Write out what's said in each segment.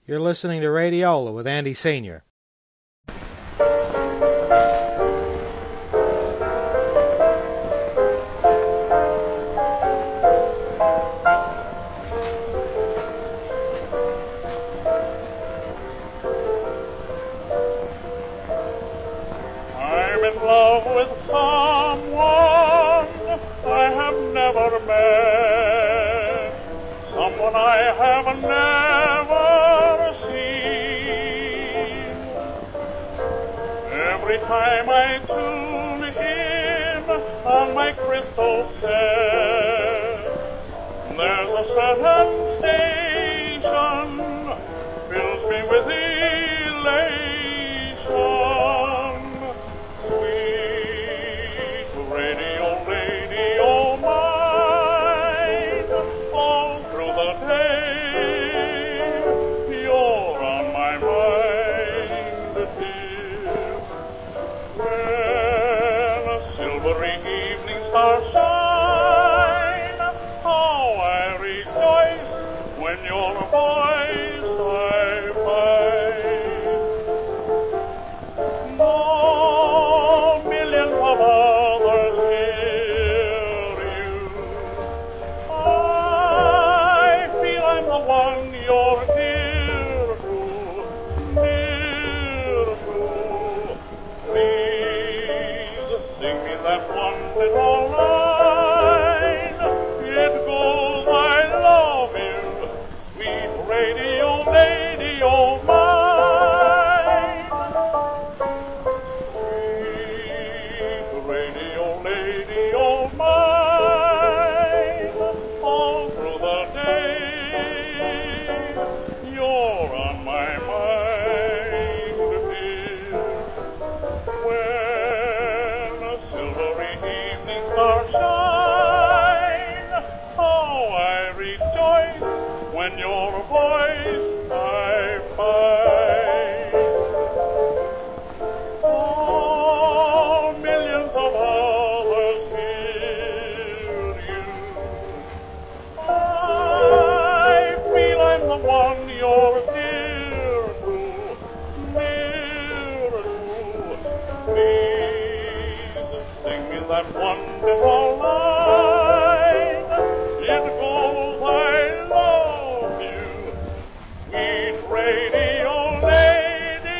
You're listening to Radiola with Andy Senior. I'm in love with someone I have never met, someone I have never seen. Every time I tune in on my crystal set, there's a certain station fills me with elation. Sweet radio, radio mine, all through the day, you're on my mind, dear. When a silvery evening star shine, how I rejoice when your voice I find. No million of others hear you. I feel I'm the one you're near to, near to. Please sing me that one little line. It goes, I love you, sweet radio, radio mine. Sweet radio, radio mine, all through the day, you're on my mind, dear. When a silvery evening star shine, how I rejoice when your voice I find. Oh, millions of others hear you. I feel I'm the one you're near to, near to. Please sing me that wonderful line. It goes, I love you, sweet radio lady.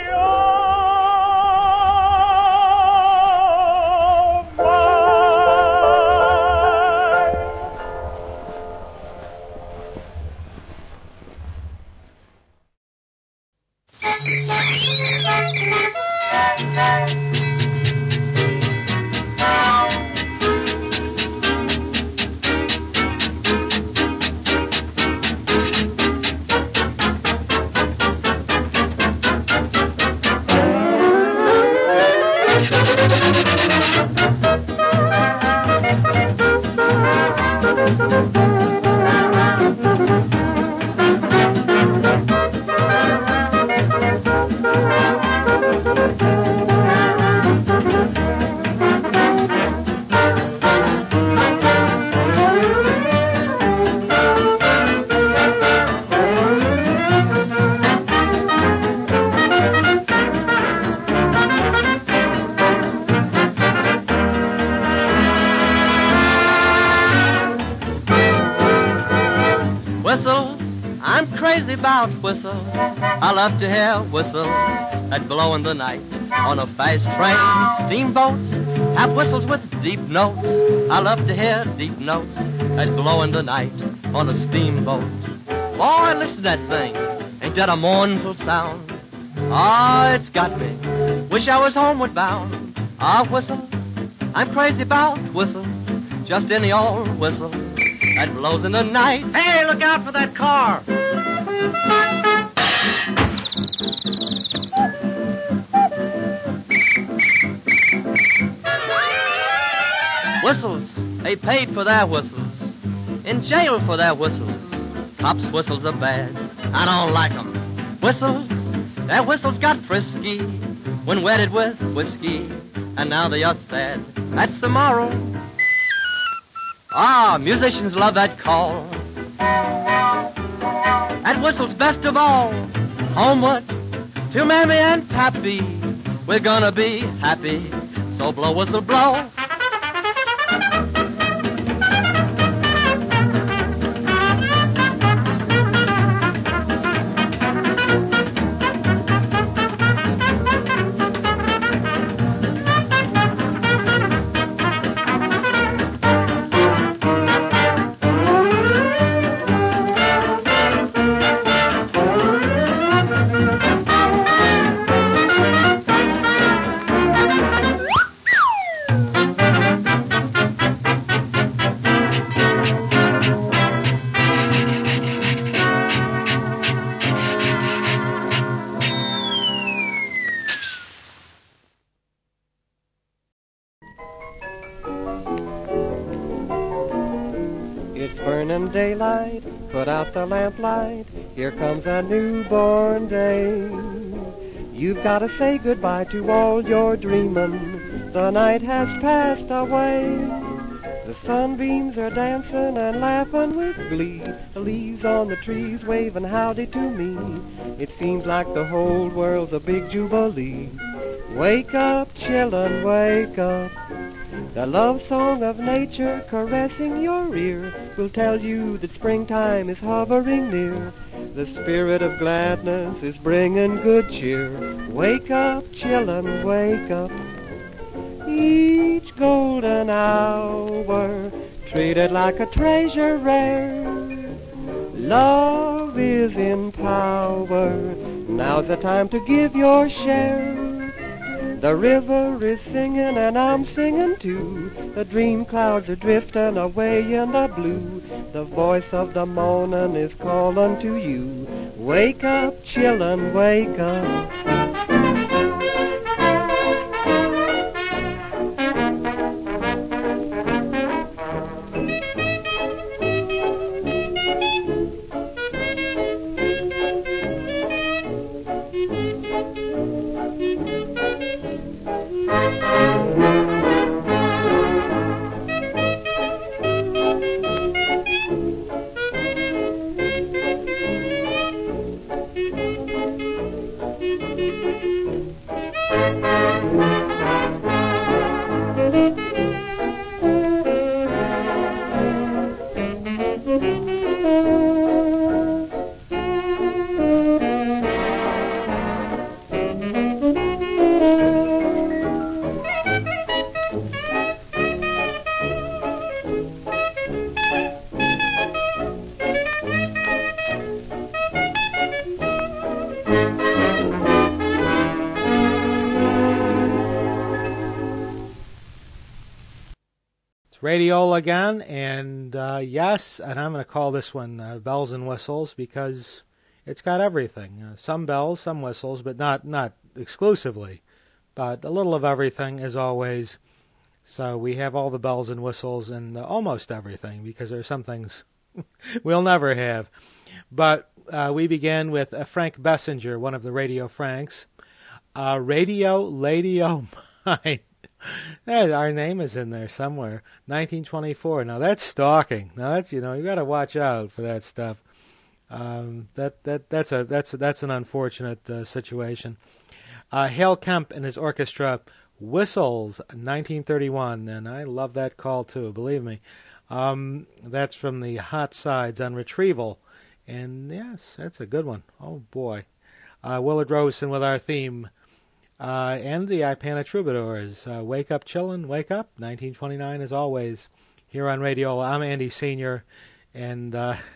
Whistles, I'm crazy about whistles. I love to hear whistles that blow in the night. On a fast train, steamboats have whistles with deep notes. I love to hear deep notes that blow in the night on a steamboat. Boy, listen to that thing. Ain't that a mournful sound? Oh, it's got me. Wish I was homeward bound. Ah, whistles, I'm crazy about whistles. Just any old whistle that blows in the night. Hey, look out for that car. Whistles, they paid for their whistles. In jail for their whistles. Cops' whistles are bad. I don't like them. Whistles, their whistles got frisky when wetted with whiskey. And now they are sad. That's the moral. Ah, musicians love that call. at whistles best of all. Homeward to Mammy and Pappy, we're gonna be happy, so blow whistle blow. Daylight, put out the lamplight, here comes a newborn day. You've got to say goodbye to all your dreamin', the night has passed away. The sunbeams are dancing and laughing with glee, the leaves on the trees waving howdy to me. It seems like the whole world's a big jubilee. Wake up, chillin', wake up. The love song of nature caressing your ear will tell you that springtime is hovering near. The spirit of gladness is bringing good cheer. Wake up, chillin', wake up. Each golden hour treated like a treasure rare. Love is in power. Now's the time to give your share. The river is singing and I'm singing too. The dream clouds are drifting away in the blue. The voice of the morning is calling to you. Wake up, chillin', wake up. Radiola again, and yes, and I'm going to call this one Bells and Whistles because it's got everything. Some bells, some whistles, but not exclusively, but a little of everything as always. So we have all the bells and whistles and almost everything because there are some things we'll never have. But we begin with Frank Bessinger, one of the Radio Franks. Radio Lady-O Mine. Our name is in there somewhere. 1924. Now that's stalking. Now that's, you got to watch out for that stuff. That's an unfortunate situation. Hale Kemp and his orchestra, Whistles, 1931, and I love that call too. Believe me. That's from the Hot Sides on Retrieval, and yes, that's a good one. Oh boy. Willard Rosen with our theme. And the Ipana Troubadours, Wake Up Chillin', Wake Up, 1929 as always, here on Radio. I'm Andy Sr., and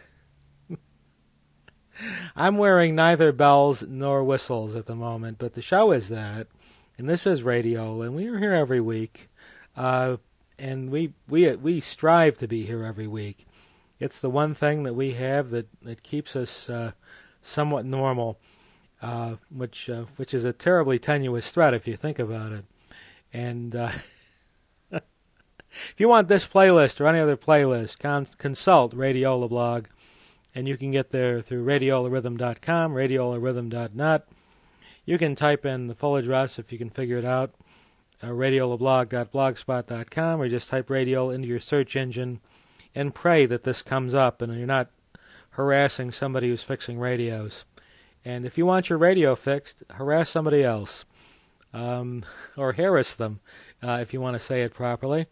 I'm wearing neither bells nor whistles at the moment, but the show is that, and this is Radio, and we are here every week, and we strive to be here every week. It's the one thing that we have that keeps us somewhat normal. Which is a terribly tenuous threat if you think about it. And if you want this playlist or any other playlist, consult Radiola blog, and you can get there through radiolarhythm.com, radiolarhythm.net. You can type in the full address if you can figure it out, radiolablog.blogspot.com, or just type radio into your search engine and pray that this comes up and you're not harassing somebody who's fixing radios. And if you want your radio fixed, harass somebody else. Or harass them, if you want to say it properly.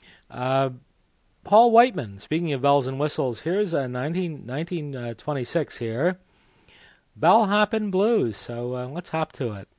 Paul Whiteman, speaking of bells and whistles, here's 1926 here. Bell Hoppin' Blues, so let's hop to it.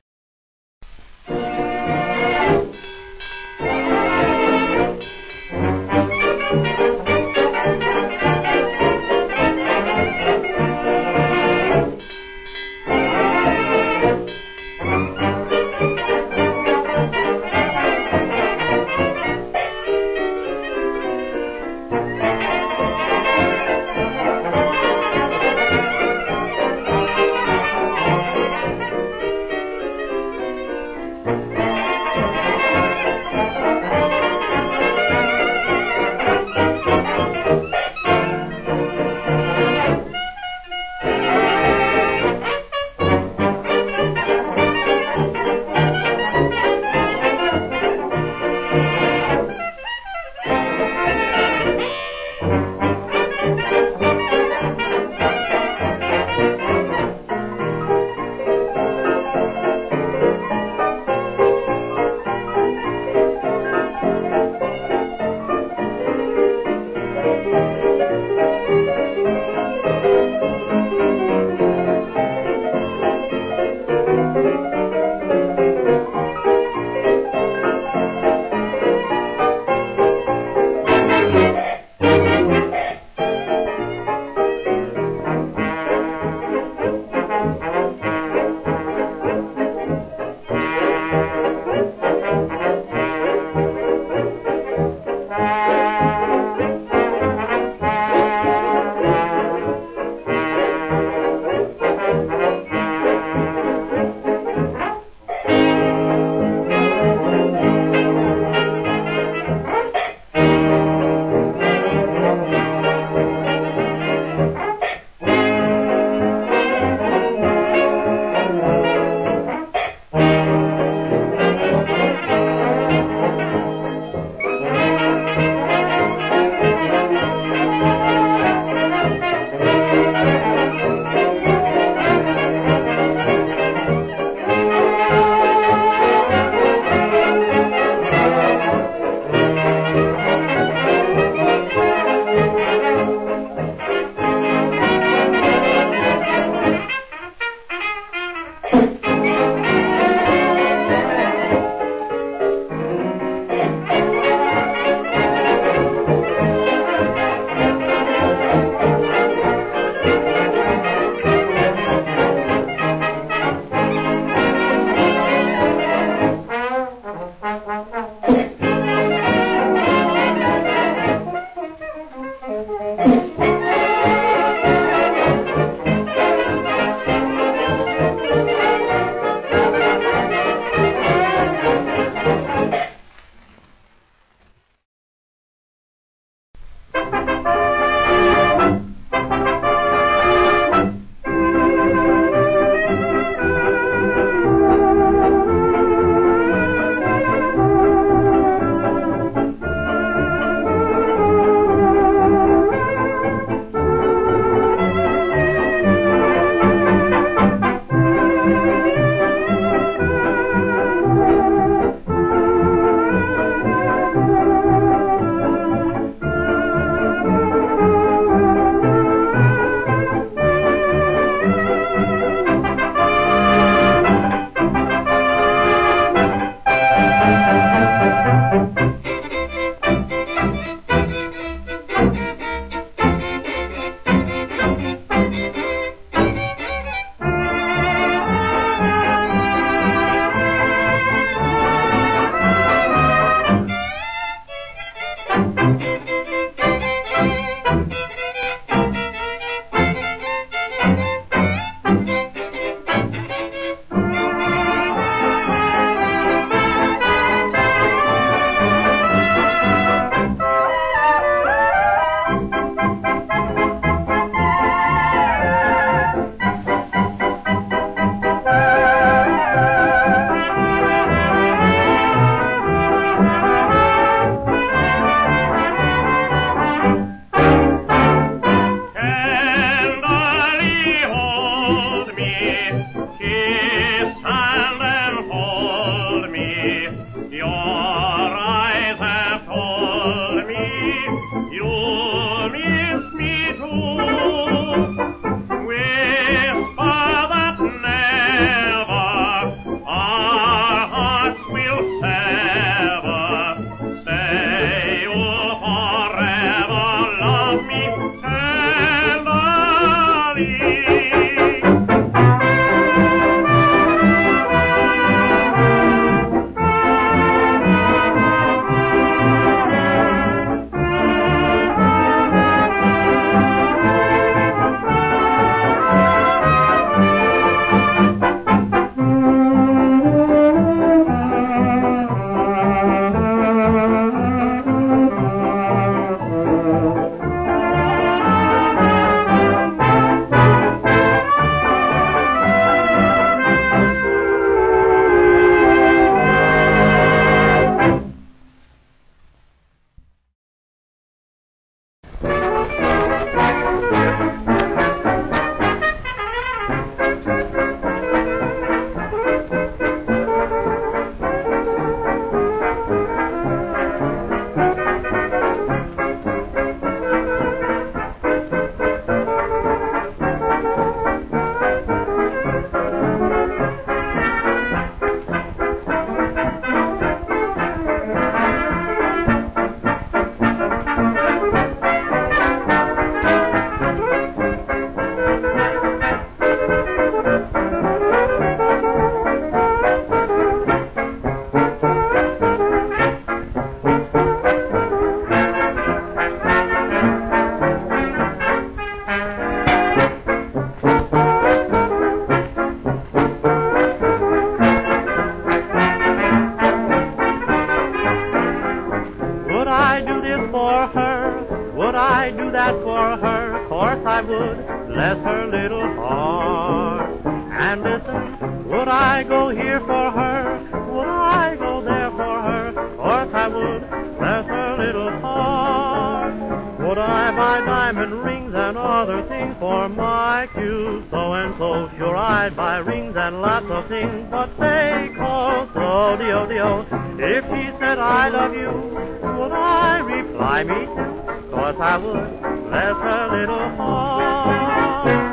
would, bless her little heart. And listen, would I go here for her? Would I go there for her? Course I would, bless her little heart. Would I buy diamond rings and other things for my cute so-and-so? Sure, I'd buy rings and lots of things, but say, call so, dio. If he said I love you, would I reply me too? Course I would, bless her little heart.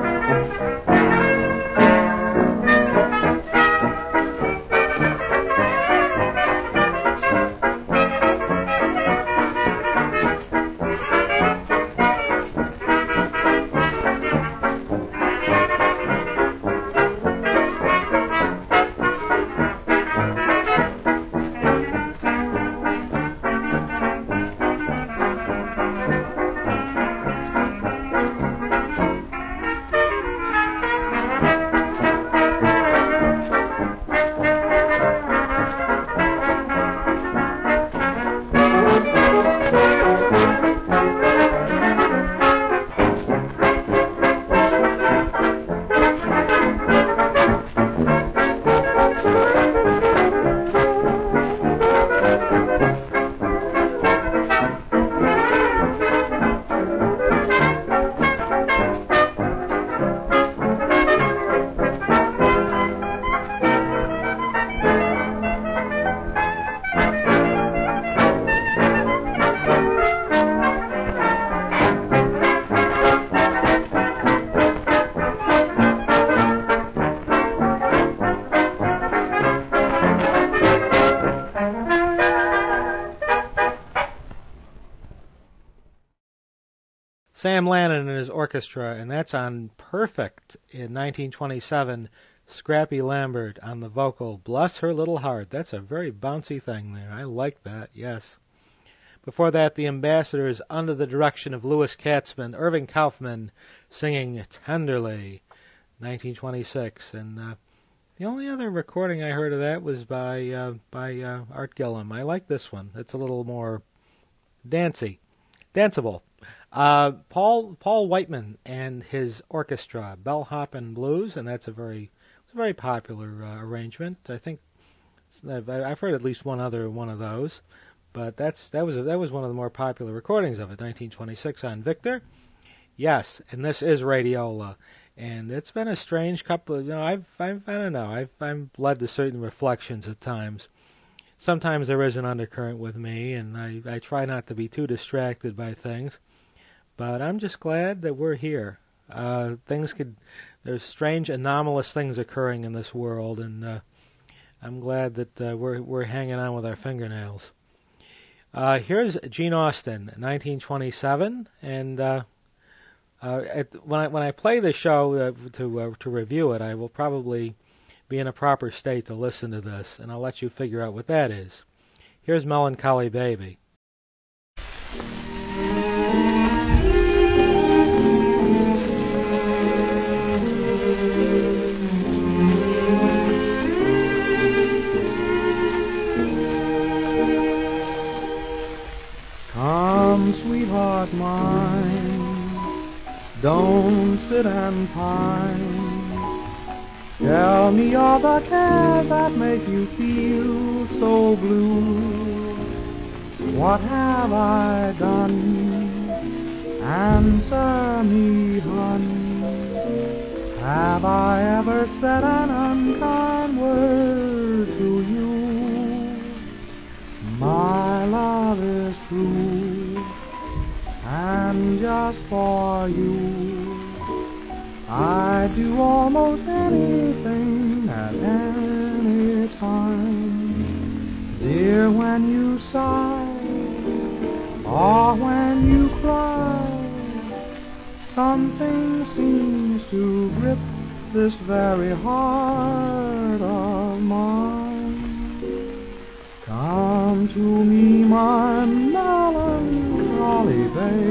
Sam Lannon and his orchestra, and that's on Perfect in 1927. Scrappy Lambert on the vocal, Bless Her Little Heart. That's a very bouncy thing there. I like that, yes. Before that, the Ambassadors, under the direction of Louis Katzman, Irving Kaufman, singing Tenderly, 1926. And the only other recording I heard of that was by Art Gillum. I like this one. It's a little more danceable. Paul Whiteman and his orchestra, Bellhoppin' Blues, and that's a very popular arrangement. I think I've heard at least one other one of those, but that was one of the more popular recordings of it, 1926 on Victor. Yes, and this is Radiola, and it's been a strange couple of, I don't know, I'm led to certain reflections at times. Sometimes there is an undercurrent with me, and I try not to be too distracted by things. But I'm just glad that we're here. There's strange, anomalous things occurring in this world, and I'm glad that we're hanging on with our fingernails. Here's Gene Austin, 1927, and when I play the show to review it, I will probably be in a proper state to listen to this, and I'll let you figure out what that is. Here's Melancholy Baby. Come, sweetheart mine, don't sit and pine. Tell me all the cares that make you feel so blue. What have I done? Answer me, hon. Have I ever said an unkind word to you? My love is true, and just for you I'd do almost anything at any time. Dear, when you sigh or when you cry, something seems to grip this very heart of mine. Come to me, my melancholy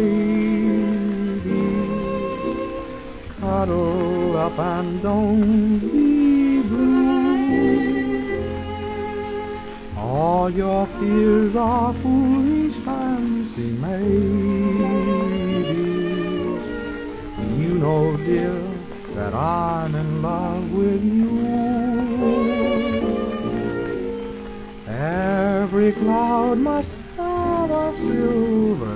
baby, cuddle up and don't be blue. All your fears are foolish fancy maybes. You know, dear, that I'm in love with you. Every cloud must have a silver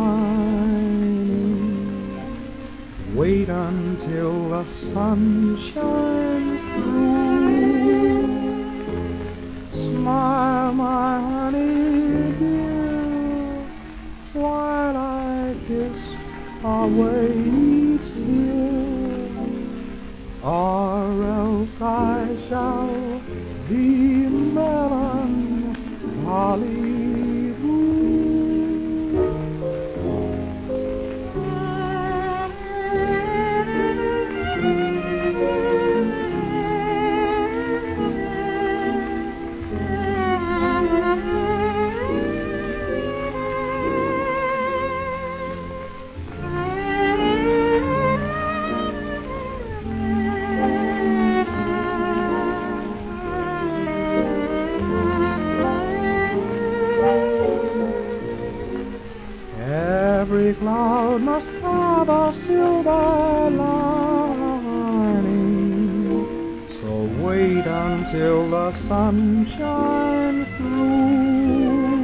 lining. Wait until the sun shines through. Smile, my honey dear, while I kiss away each tear, or else I shall be melancholy. Every cloud must have a silver lining, so wait until the sun shines through.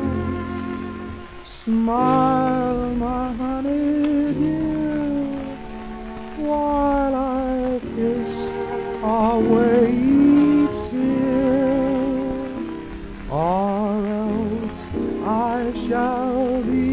Smile, my honey dear, while I kiss away each tear, or else I shall be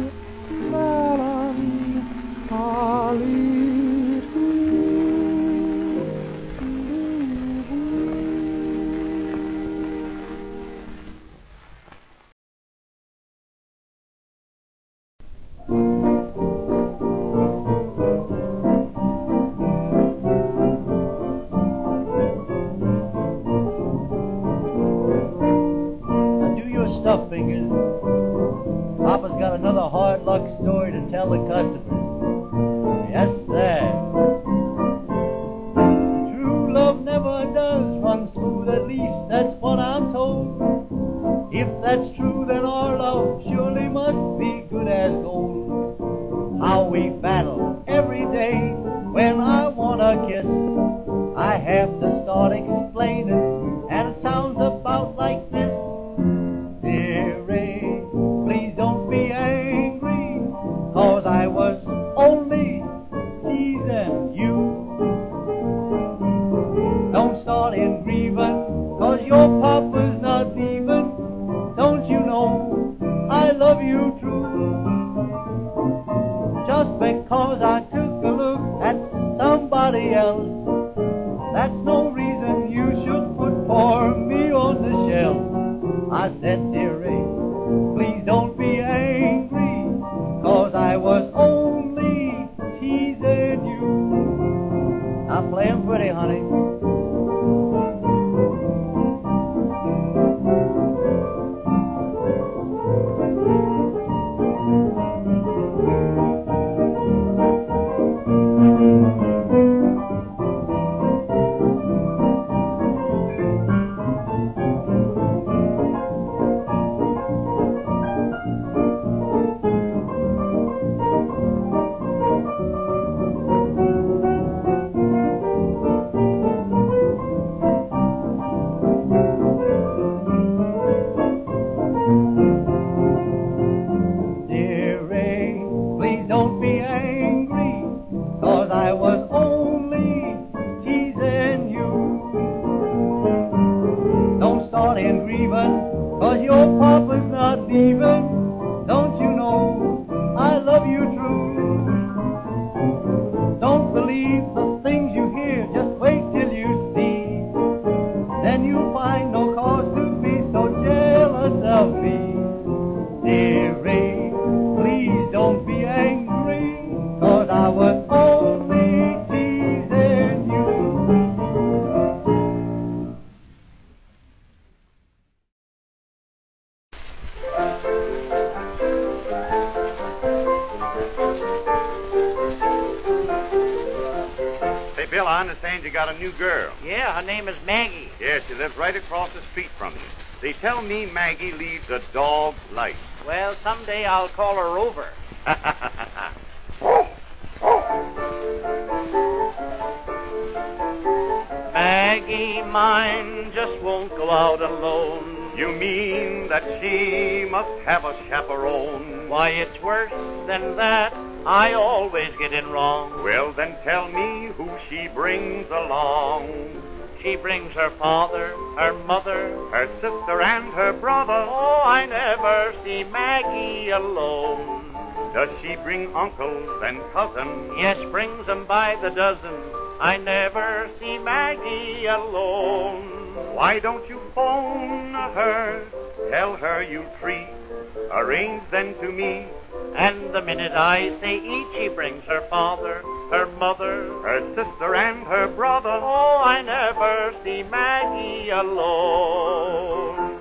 stuff, Fingers. Papa's got another hard luck story to tell the customers. Yes, sir. True love never does run smooth, at least that's what I'm told. If that's true, then our love surely must be good as gold. How we battle every day when I want a kiss. I have to start explaining, and it sounds about like this. I was only teasing you. Don't start in grieving, 'cause your papa's not even. Don't you know I love you true? Just because I took a look at somebody else, that's no reason you should put poor me on the shelf. I said, dear Ray, please don't be angry, 'cause I was only teasing you. Now play 'em pretty, honey. Bill, I understand you got a new girl. Yeah, her name is Maggie. Yes, she lives right across the street from you. They tell me Maggie leads a dog's life. Well, someday I'll call her over. Maggie, mine, just won't go out alone. You mean that she must have a chaperone? Why, it's worse than that. I always get in wrong. Well, then tell me who she brings along. She brings her father, her mother, her sister, and her brother. Oh, I never see Maggie alone. Does she bring uncles and cousins? Yes, brings them by the dozen. I never see Maggie alone. Why don't you phone her? Tell her you treat. Arrange then to meet. And the minute I say each, she brings her father, her mother, her sister, and her brother. Oh, I never see Maggie alone.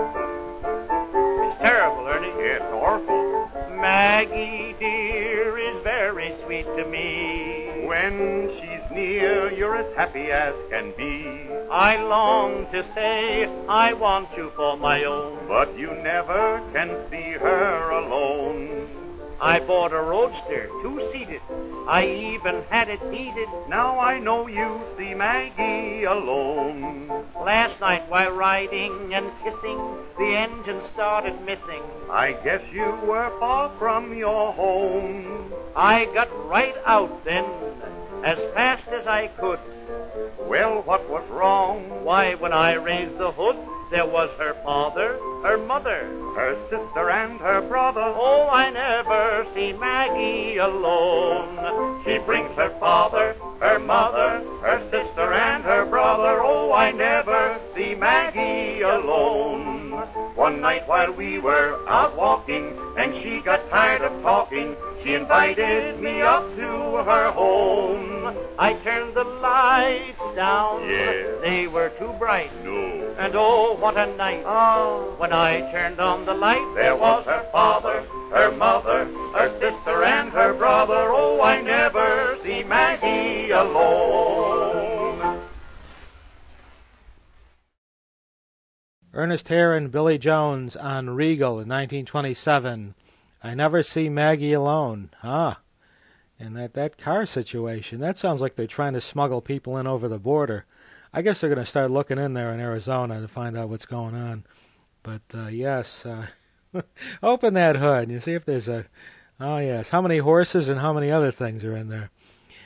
It's terrible, Ernie. It's awful. Maggie, dear, is very sweet to me. When she's near, you're as happy as can be. I long to say I want you for my own, but you never can see her alone. I bought a roadster, 2-seated. I even had it heated. Now I know you see Maggie alone. Last night while riding and kissing, the engine started missing. I guess you were far from your home. I got right out then, as fast as I could. Well, what was wrong? Why, when I raised the hood, there was her father, her mother, her sister, and her brother. Oh, I never see Maggie alone. She brings her father, her mother, her sister, and her brother. Oh, I never see Maggie alone. One night while we were out walking, and she got tired of talking, she invited me up to her home. I turned the lights down. Yes. They were too bright. No. And oh, what a night. Oh. When I turned on the light, there was her father, her mother, her sister, and her brother. Oh, I never see Maggie alone. Ernest Hare and Billy Jones on Regal in 1927. I never see Maggie alone. And that car situation, that sounds like they're trying to smuggle people in over the border. I guess they're going to start looking in there in Arizona to find out what's going on. But, yes, open that hood and you see if there's a... Oh, yes, how many horses and how many other things are in there.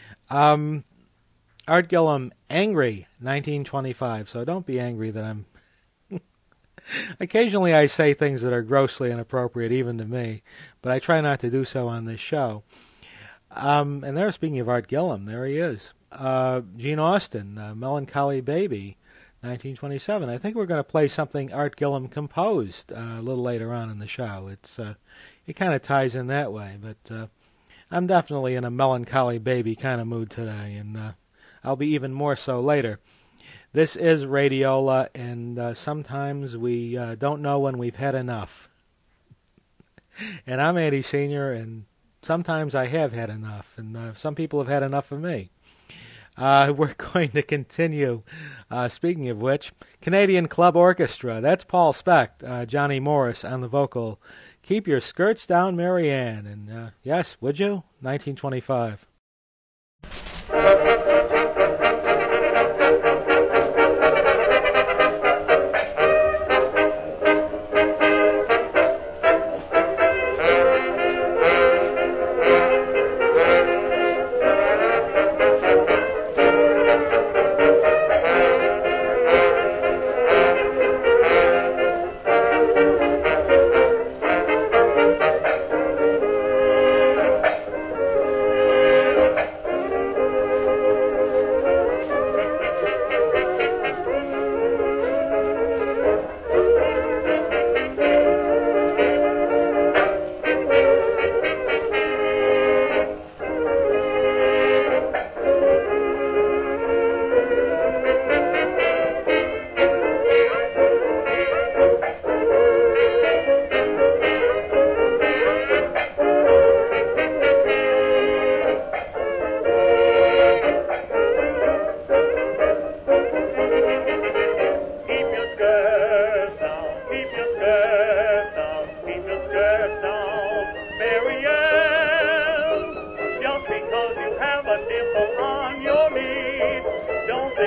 Art Gillham, Angry, 1925. So don't be angry that I'm... Occasionally I say things that are grossly inappropriate even to me, but I try not to do so on this show. And there, speaking of Art Gillham, there he is. Gene Austin, Melancholy Baby, 1927. I think we're going to play something Art Gillham composed a little later on in the show. It kind of ties in that way, but I'm definitely in a Melancholy Baby kind of mood today, and I'll be even more so later. This is Radiola, and sometimes we don't know when we've had enough. And I'm Andy Sr., and sometimes I have had enough, and some people have had enough of me. We're going to continue. Speaking of which, Canadian Club Orchestra. That's Paul Specht, Johnny Morris on the vocal. Keep your skirts down, Marianne. And yes, would you? 1925.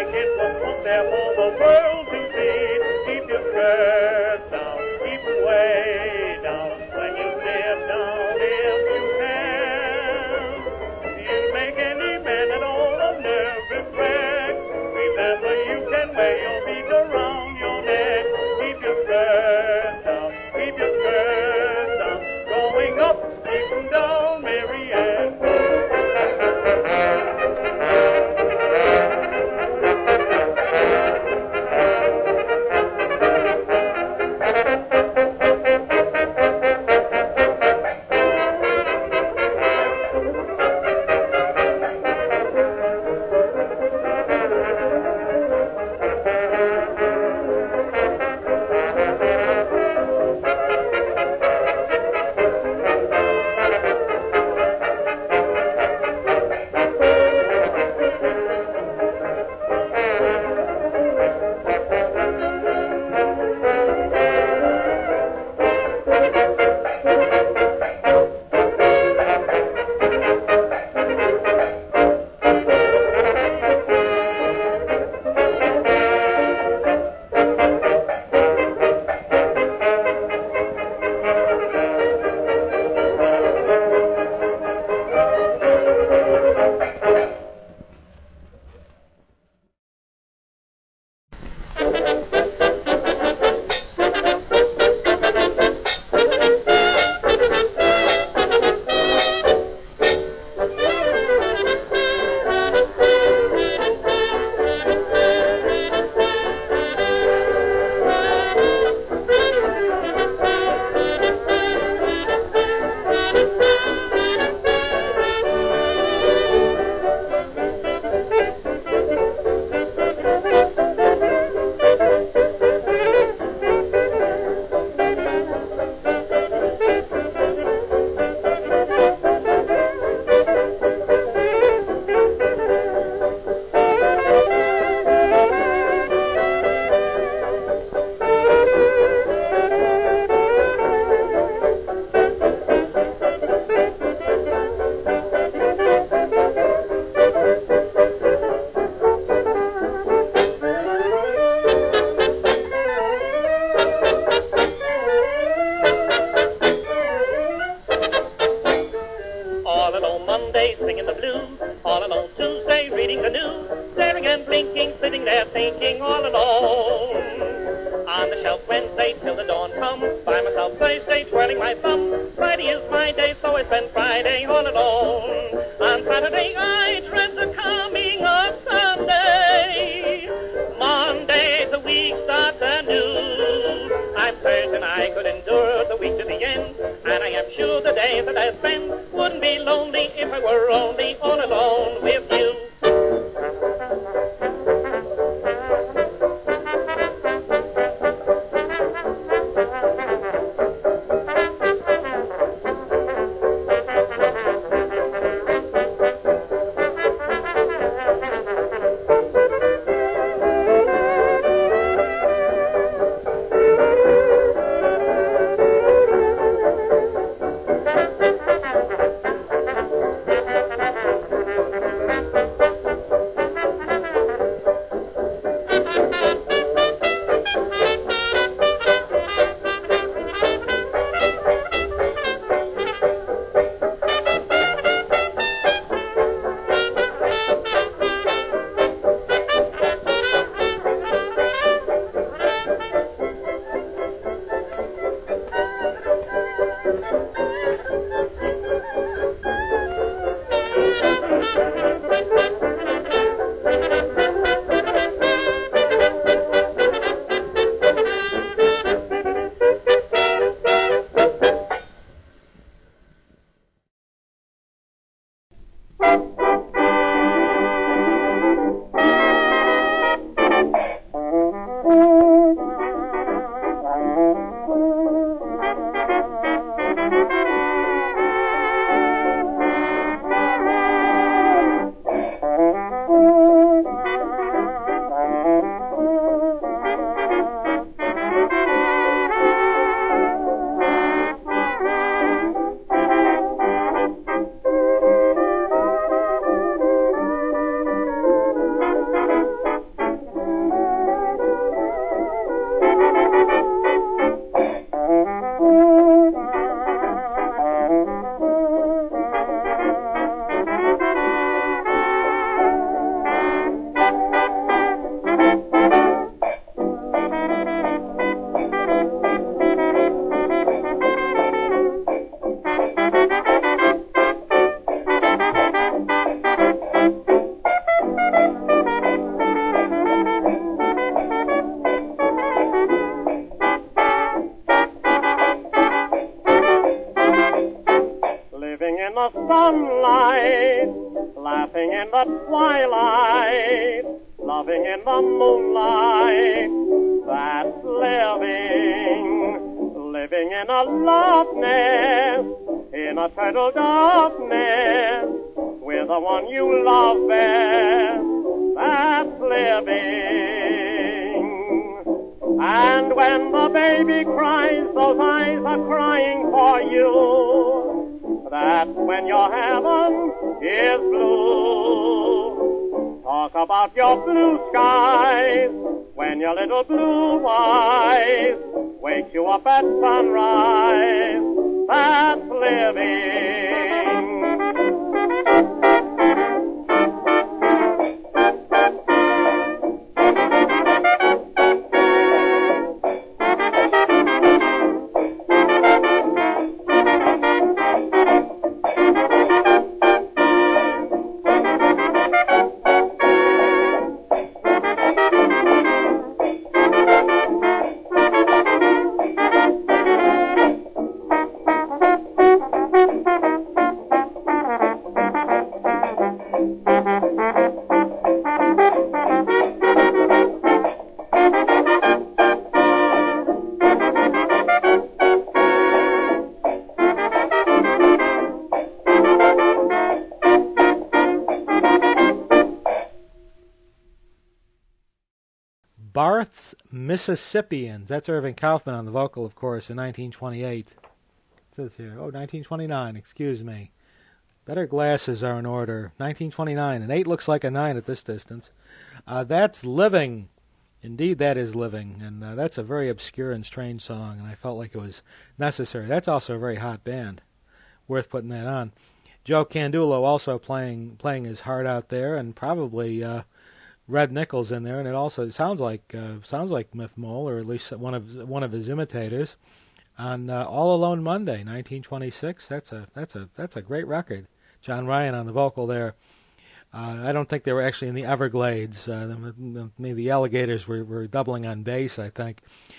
make it look up there for the world to see. Keep your skirt down, keep it way down. When you sit down, if you can, you'll make any man at all a nervous wreck. Remember, you can wear your beak around your neck. Keep your skirt down, keep your skirt down. Going up, keep 'em down, Mary Ann. the sunlight, laughing in the twilight, loving in the moonlight. That's living in a love nest, in a turtle dove nest, with the one you love best. That's living. And when the baby cries, those eyes are crying for you. That's when your heaven is blue. Talk about your blue skies, when your little blue eyes wake you up at sunrise. That's living. Barth's Mississippians. That's Irving Kaufman on the vocal, of course, in 1928. It says here, 1929, excuse me. Better glasses are in order. 1929. An 8 looks like a 9 at this distance. That's Living. Indeed, that is Living. And that's a very obscure and strange song, and I felt like it was necessary. That's also a very hot band. Worth putting that on. Joe Candulo also playing his heart out there, and probably Red Nichols in there, and it also sounds like Miff Mole, or at least one of his imitators, on All Alone Monday, 1926. That's a great record. John Ryan on the vocal there. I don't think they were actually in the Everglades. Maybe the Alligators were doubling on bass, I think.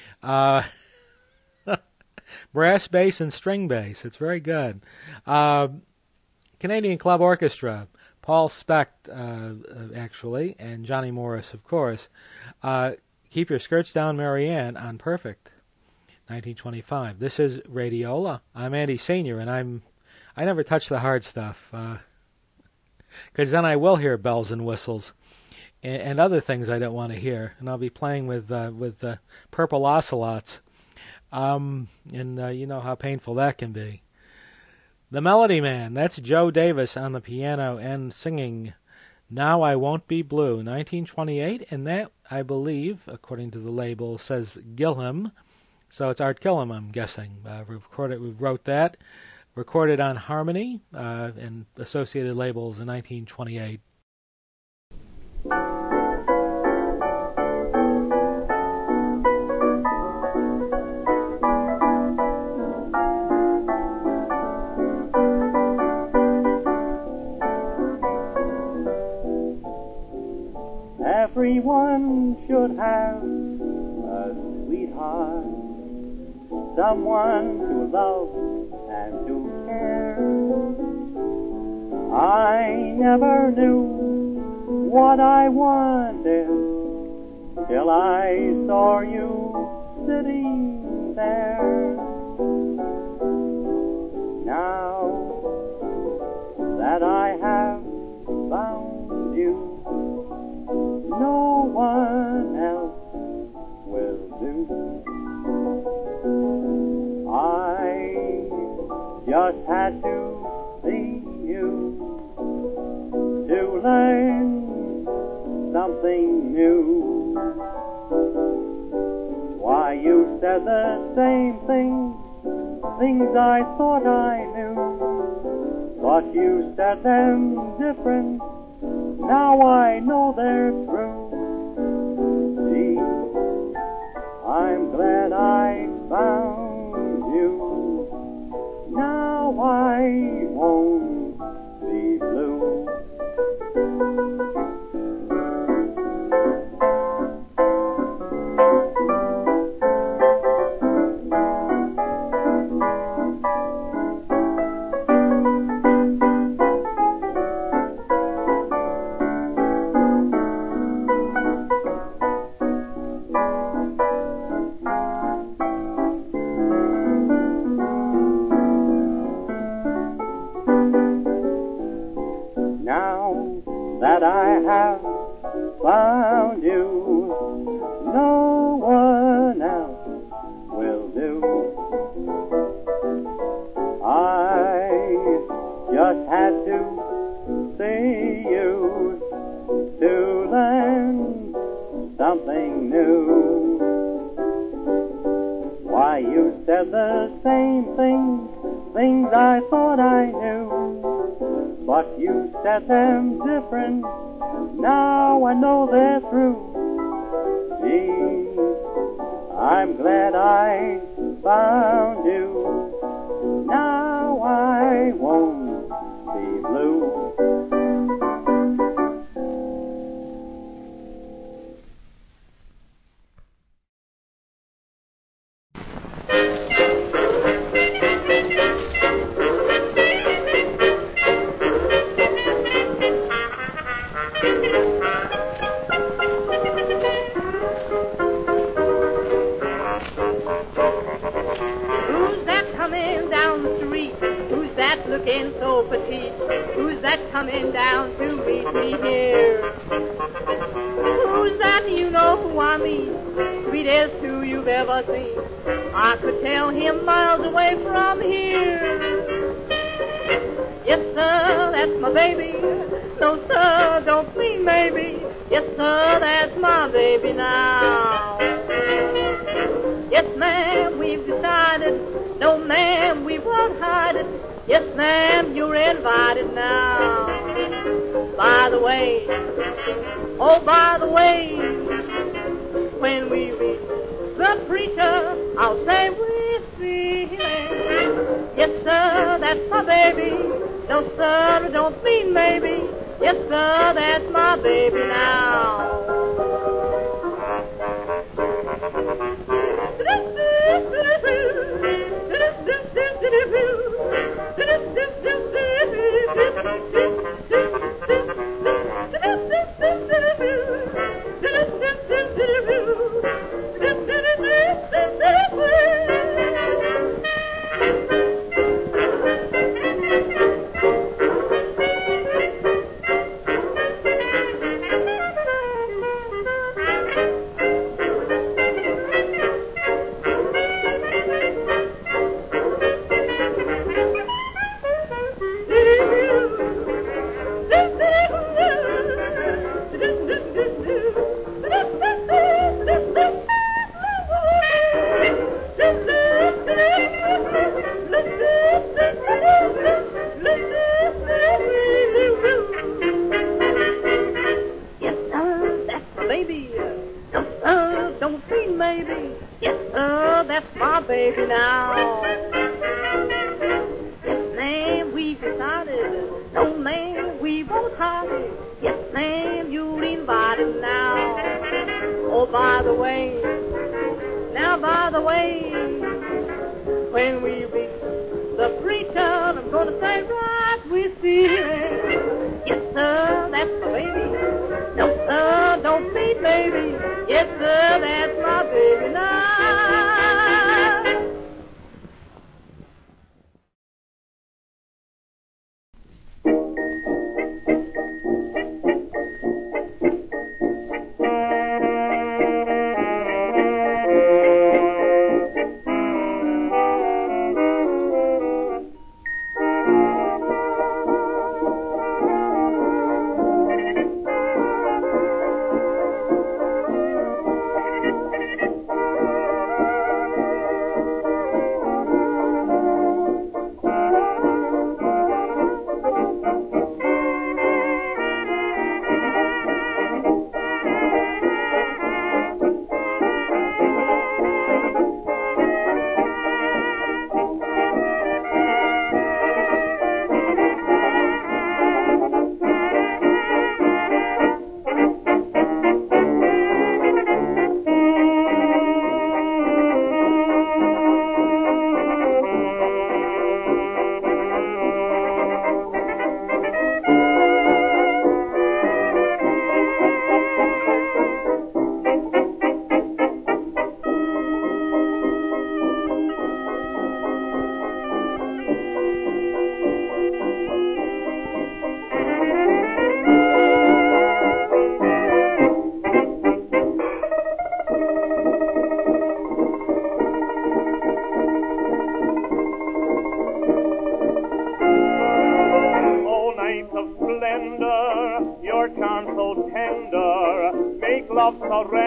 Brass bass and string bass. It's very good. Canadian Club Orchestra. Paul Specht, actually, and Johnny Morris, of course. Keep Your Skirts Down, Marianne, on Perfect, 1925. This is Radiola. I'm Andy Senior, and I never touch the hard stuff, because then I will hear bells and whistles and other things I don't want to hear, and I'll be playing with purple ocelots, and you know how painful that can be. The Melody Man, that's Joe Davis on the piano and singing Now I Won't Be Blue, 1928, and that, I believe, according to the label, says Gilham, so it's Art Gilham, I'm guessing. We wrote that, recorded on Harmony and associated labels in 1928. Everyone should have a sweetheart, someone to love and to care. I never knew what I wanted till I saw you sitting there. Now that I have found you, no one else will do. I just had to see you to learn something new. Why, you said the same things I thought I knew, but you said them different. Now I know they're true. See, I'm glad I found you. Now I won't be blue. something new. Why, you said the same things I thought I knew, but you said them different. Now I know they're true. Gee, I'm glad I found you. Now I won't be blue. Looking so petite, who's that coming down to meet me here? Who's that? You know who I mean, sweetest who you've ever seen. I could tell him miles away from here. Yes, sir, that's my baby. No, sir, don't mean maybe. Yes, sir, that's my baby now. Yes, ma'am, we've decided. No, ma'am, we won't hide it. Yes, ma'am, you're invited now. By the way, oh, by the way, when we reach the preacher, I'll say we're feeling. Yes, sir, that's my baby. No, sir, I don't mean maybe. Yes, sir, that's my baby now.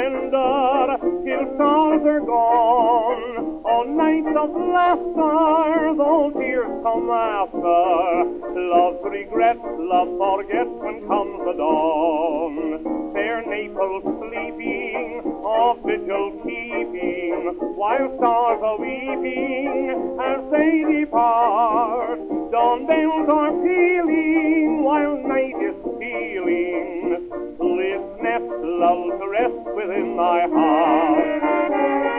tender till stars are gone. Oh, nights of laughter, though tears come after. Love's regrets, love forgets when comes the dawn. Fair Naples sleeping, of vigil keeping, while stars are weeping as they depart. Dawn bells are pealing while night is stealing. This nest love to rest within my heart.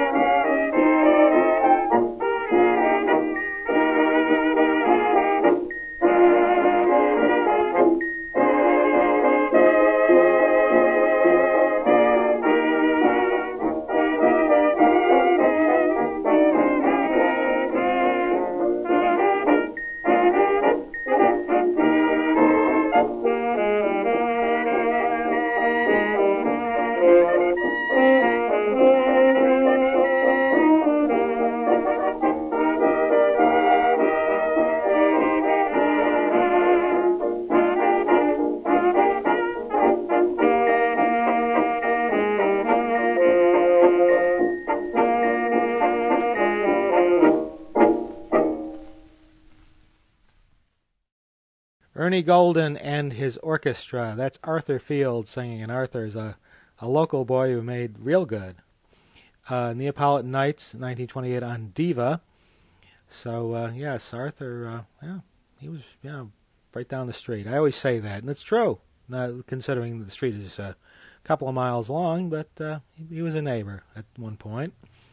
Ernie Golden and his orchestra. That's Arthur Field singing, and Arthur's a local boy who made real good. Neapolitan Nights, 1928 on Diva. So, yes, Arthur, he was, right down the street. I always say that, and it's true, not considering the street is a couple of miles long, but he was a neighbor at one point.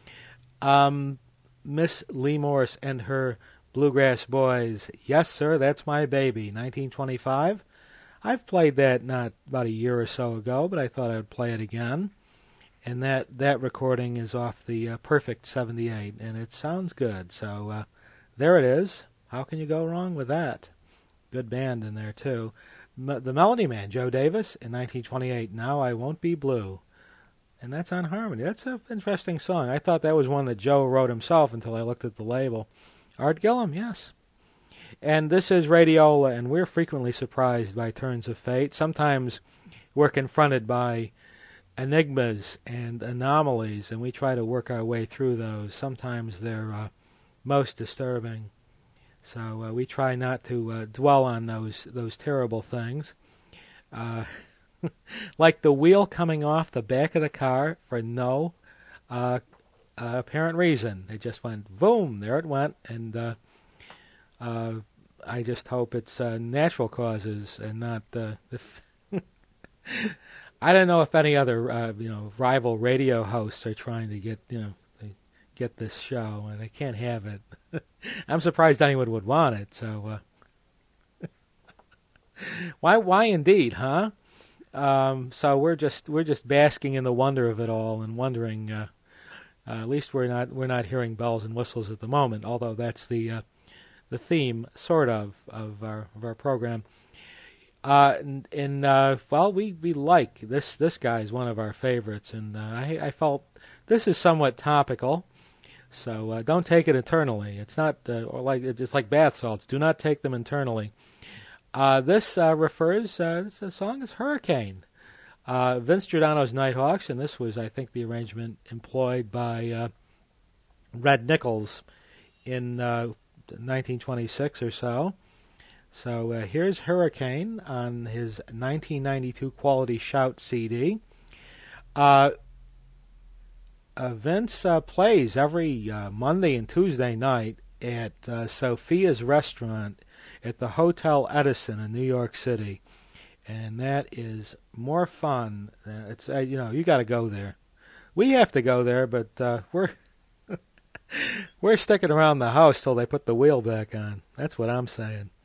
Miss Lee Morse and her Bluegrass Boys, Yes Sir, That's My Baby, 1925. I've played that not about a year or so ago, but I thought I would play it again. And that recording is off the Perfect 78, and it sounds good. So there it is. How can you go wrong with that? Good band in there, too. The Melody Man, Joe Davis, in 1928, Now I Won't Be Blue. And that's on Harmony. That's an interesting song. I thought that was one that Joe wrote himself until I looked at the label. Art Gillum, yes. And this is Radiola, and we're frequently surprised by turns of fate. Sometimes we're confronted by enigmas and anomalies, and we try to work our way through those. Sometimes they're most disturbing. So we try not to dwell on those terrible things. Like the wheel coming off the back of the car for no apparent reason. It just went boom, there it went, and I just hope it's natural causes and not I don't know if any other rival radio hosts are trying to get this show, and they can't have it. I'm surprised anyone would want it. So why indeed, huh? So we're just basking in the wonder of it all and wondering. At least we're not hearing bells and whistles at the moment, although that's the theme sort of our program. Well, we like this guy is one of our favorites, and I felt this is somewhat topical, so don't take it internally. It's not it's like bath salts. Do not take them internally. This refers. This song is Hurricane. Vince Giordano's Nighthawks, and this was, I think, the arrangement employed by Red Nichols in 1926 or so. So here's Hurricane on his 1992 Quality Shout CD. Vince plays every Monday and Tuesday night at Sophia's Restaurant at the Hotel Edison in New York City. And that is more fun. It's you got to go there. We have to go there, but we're sticking around the house till they put the wheel back on. That's what I'm saying.